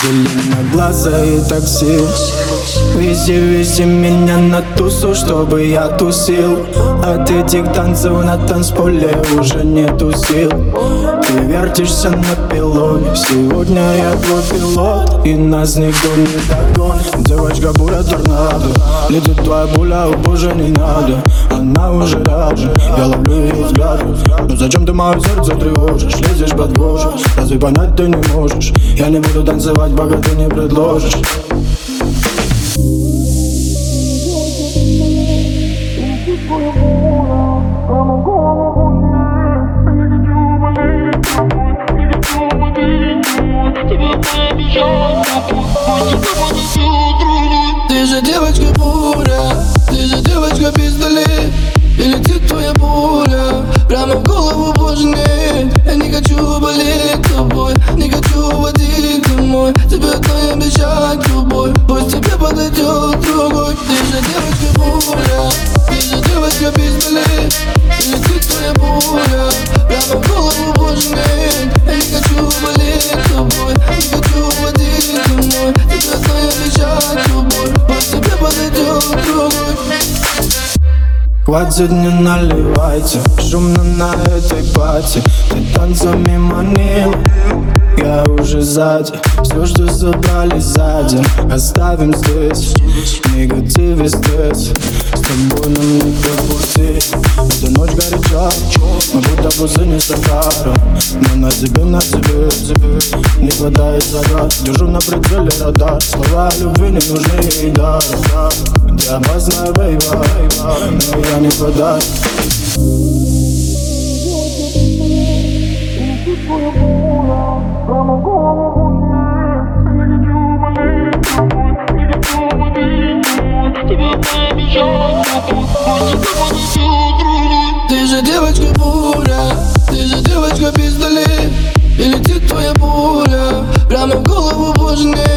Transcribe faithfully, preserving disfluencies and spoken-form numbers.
Зеленоглазое такси. Вези, вези меня на тусу, чтобы я тусил. От этих танцев на танцполе уже нету сил. Ты вертишься на пилоне. Сегодня я твой пилот, и нас никто не догонит. Девочка буря торнадо, летит твоя пуля, о боже, не надо. Она уже рядом, я ловлю ее взгляд. Но зачем ты мое сердце тревожишь, лезешь под кожу? Разве понять ты не можешь? Я не буду танцевать, пока ты не предложишь. Ты же девочка буря, ты же девочка пистолет. И летит твоя пуля прямо в голову, боже, нет. Я не хочу болеть тобой, не хочу водить домой. Тебе одной обещать любовь, пусть тебе подойдет другой. Ты же девочка буря, ты же девочка пистолет. И летит твоя пуля прямо в голову, боже, нет. Я не хочу болеть тобой, не хочу водить домой. Тебе одной обещать любовь, пусть тебе подойдет другой. Хватит, не наливайте, шумно на этой пати. Ты танцами манил, я уже сзади. Все, что собрали сзади, оставим здесь. Негатив и стресс, с тобой нам не по пути. Эта ночь горяча, мы будто пустыни Сахара. Но на тебе, на тебе, не хватает загад. Держу на прицеле радар, слова любви не нужны ей дар. Ты опасная, бейба, но я не подай. Ты же девочка буря, ты же девочка пистолет. И летит твоя пуля прямо в голову, боже, нет.